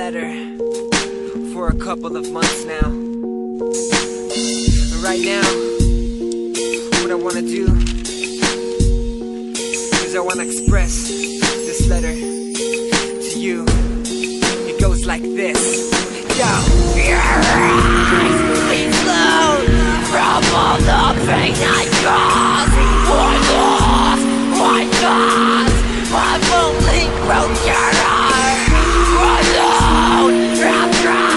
letter for a couple of months now. And right now, what I want to do is I want to express this letter to you. It goes like this. Yo, your eyes explode from all the pain I caused. I lost my thoughts. I've only grown your heart. Alone, I've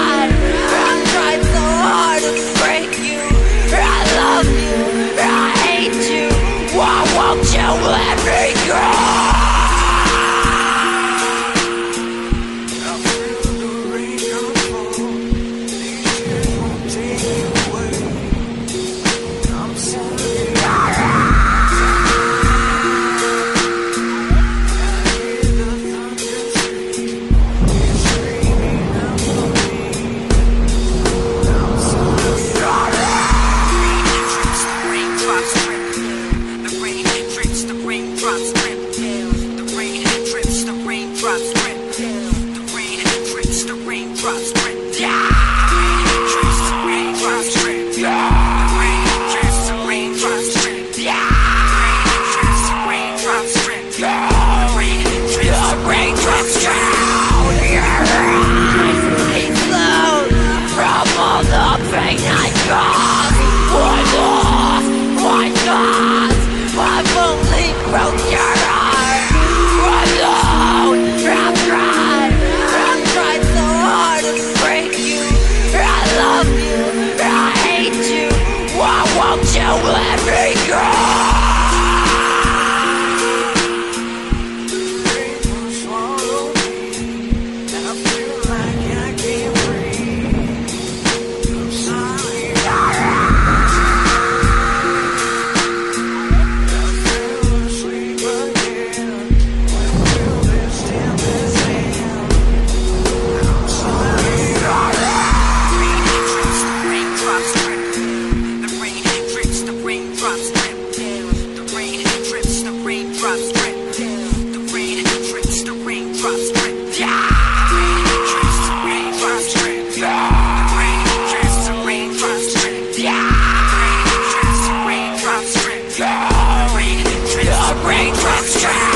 tried so hard to break you. I love you, I hate you. Why won't you let me go? Raindrops